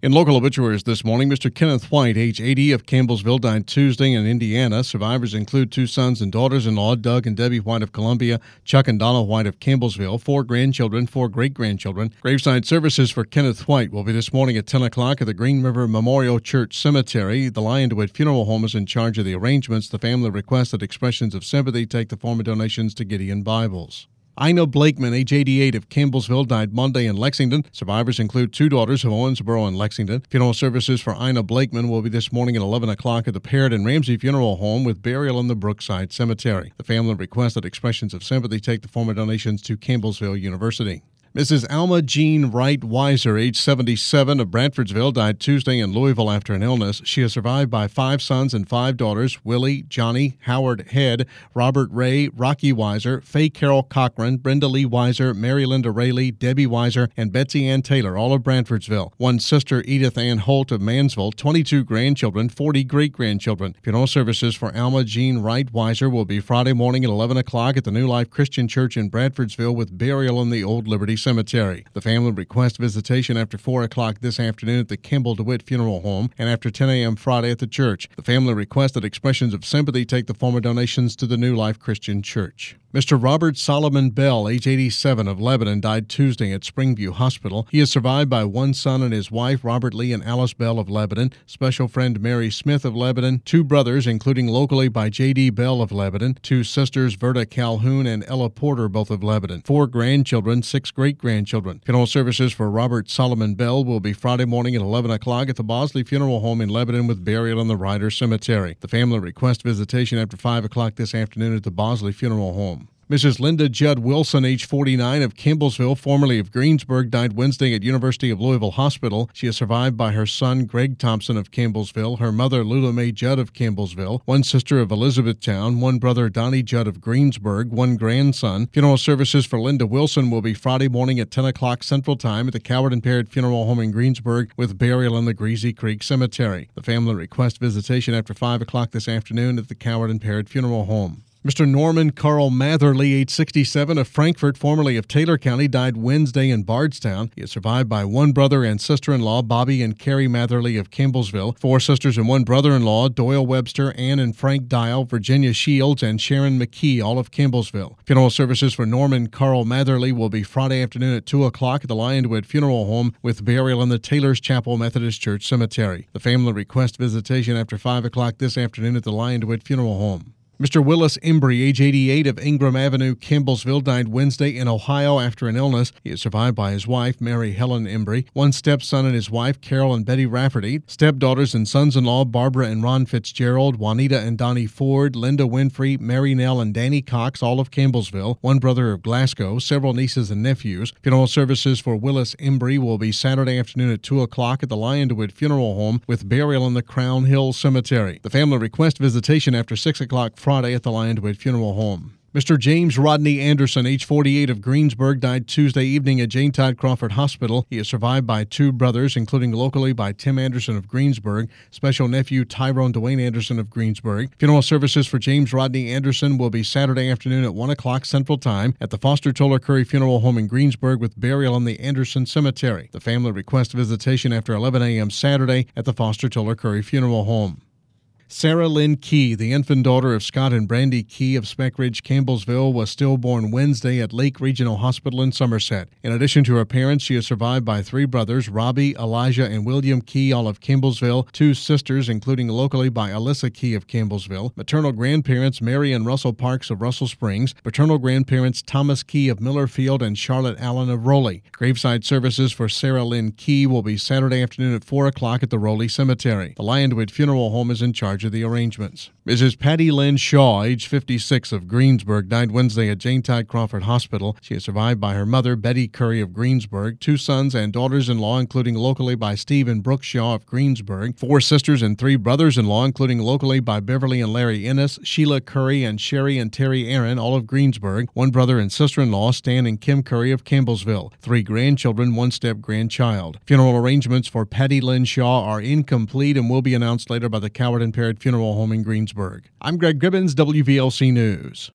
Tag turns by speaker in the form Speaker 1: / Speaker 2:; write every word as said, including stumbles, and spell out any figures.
Speaker 1: In local obituaries this morning, Mister Kenneth White, age eighty, of Campbellsville, died Tuesday in Indiana. Survivors include two sons and daughters-in-law, Doug and Debbie White of Columbia, Chuck and Donna White of Campbellsville, four grandchildren, four great-grandchildren. Graveside services for Kenneth White will be this morning at ten o'clock at the Green River Memorial Church Cemetery. The Lionwood Funeral Home is in charge of the arrangements. The family requests that expressions of sympathy take the form of donations to Gideon Bibles. Ina Blakeman, age eighty-eight, of Campbellsville, died Monday in Lexington. Survivors include two daughters of Owensboro and Lexington. Funeral services for Ina Blakeman will be this morning at eleven o'clock at the Parrott and Ramsey Funeral Home with burial in the Brookside Cemetery. The family requests that expressions of sympathy take the form of donations to Campbellsville University. Missus Alma Jean Wright Weiser, age seventy-seven, of Bradfordsville, died Tuesday in Louisville after an illness. She is survived by five sons and five daughters: Willie, Johnny, Howard Head, Robert Ray, Rocky Weiser, Faye Carol Cochran, Brenda Lee Weiser, Mary Linda Rayleigh, Debbie Weiser, and Betsy Ann Taylor, all of Bradfordsville. One sister, Edith Ann Holt of Mansville, twenty-two grandchildren, forty great-grandchildren. Funeral services for Alma Jean Wright Weiser will be Friday morning at eleven o'clock at the New Life Christian Church in Bradfordsville with burial in the Old Liberty Cemetery. The family requests visitation after four o'clock this afternoon at the Kimball DeWitt Funeral Home and after ten a.m. Friday at the church. The family requests that expressions of sympathy take the form of donations to the New Life Christian Church. Mister Robert Solomon Bell, age eighty-seven, of Lebanon, died Tuesday at Springview Hospital. He is survived by one son and his wife, Robert Lee and Alice Bell of Lebanon, special friend Mary Smith of Lebanon, two brothers, including locally by J D. Bell of Lebanon, two sisters, Verda Calhoun and Ella Porter, both of Lebanon, four grandchildren, six great-grandchildren. Funeral services for Robert Solomon Bell will be Friday morning at eleven o'clock at the Bosley Funeral Home in Lebanon with burial in the Ryder Cemetery. The family requests visitation after five o'clock this afternoon at the Bosley Funeral Home. Missus Linda Judd Wilson, age forty-nine, of Campbellsville, formerly of Greensburg, died Wednesday at University of Louisville Hospital. She is survived by her son, Greg Thompson of Campbellsville, her mother, Lula Mae Judd of Campbellsville, one sister of Elizabethtown, one brother, Donnie Judd of Greensburg, one grandson. Funeral services for Linda Wilson will be Friday morning at ten o'clock Central Time at the Coward and Parrott Funeral Home in Greensburg with burial in the Greasy Creek Cemetery. The family requests visitation after five o'clock this afternoon at the Coward and Parrott Funeral Home. Mister Norman Carl Matherly, age sixty-seven, of Frankfort, formerly of Taylor County, died Wednesday in Bardstown. He is survived by one brother and sister-in-law, Bobby and Carrie Matherly of Campbellsville, four sisters and one brother-in-law, Doyle Webster, Ann and Frank Dial, Virginia Shields, and Sharon McKee, all of Campbellsville. Funeral services for Norman Carl Matherly will be Friday afternoon at two o'clock at the Lionwood Funeral Home with burial in the Taylor's Chapel Methodist Church Cemetery. The family requests visitation after five o'clock this afternoon at the Lionwood Funeral Home. Mister Willis Embry, age eighty-eight, of Ingram Avenue, Campbellsville, died Wednesday in Ohio after an illness. He is survived by his wife, Mary Helen Embry, one stepson and his wife, Carol and Betty Rafferty, stepdaughters and sons-in-law, Barbara and Ron Fitzgerald, Juanita and Donnie Ford, Linda Winfrey, Mary Nell and Danny Cox, all of Campbellsville, one brother of Glasgow, several nieces and nephews. Funeral services for Willis Embry will be Saturday afternoon at two o'clock at the Lionwood Funeral Home with burial in the Crown Hill Cemetery. The family requests visitation after six o'clock Friday at the Lionwood Funeral Home. Mister James Rodney Anderson, age forty-eight, of Greensburg, died Tuesday evening at Jane Todd Crawford Hospital. He is survived by two brothers, including locally by Tim Anderson of Greensburg, special nephew Tyrone Dwayne Anderson of Greensburg. Funeral services for James Rodney Anderson will be Saturday afternoon at one o'clock Central Time at the Foster Toller Curry Funeral Home in Greensburg with burial in the Anderson Cemetery. The family requests visitation after eleven a.m. Saturday at the Foster Toller Curry Funeral Home. Sarah Lynn Key, the infant daughter of Scott and Brandy Key of Speck Ridge, Campbellsville, was stillborn Wednesday at Lake Regional Hospital in Somerset. In addition to her parents, she is survived by three brothers, Robbie, Elijah, and William Key, all of Campbellsville, two sisters, including locally by Alyssa Key of Campbellsville, maternal grandparents Mary and Russell Parks of Russell Springs, paternal grandparents Thomas Key of Millerfield and Charlotte Allen of Rowley. Graveside services for Sarah Lynn Key will be Saturday afternoon at four o'clock at the Rowley Cemetery. The Lionwood Funeral Home is in charge of the arrangements. Missus Patty Lynn Shaw, age fifty-six, of Greensburg, died Wednesday at Jane Todd Crawford Hospital. She is survived by her mother, Betty Curry of Greensburg, two sons and daughters-in-law, including locally by Steve and Brooke Shaw of Greensburg, four sisters and three brothers-in-law, including locally by Beverly and Larry Ennis, Sheila Curry and Sherry and Terry Aaron, all of Greensburg, one brother and sister-in-law, Stan and Kim Curry of Campbellsville, three grandchildren, one step-grandchild. Funeral arrangements for Patty Lynn Shaw are incomplete and will be announced later by the Coward and Parrott Funeral Home in Greensburg. I'm Greg Gibbons, W V L C News.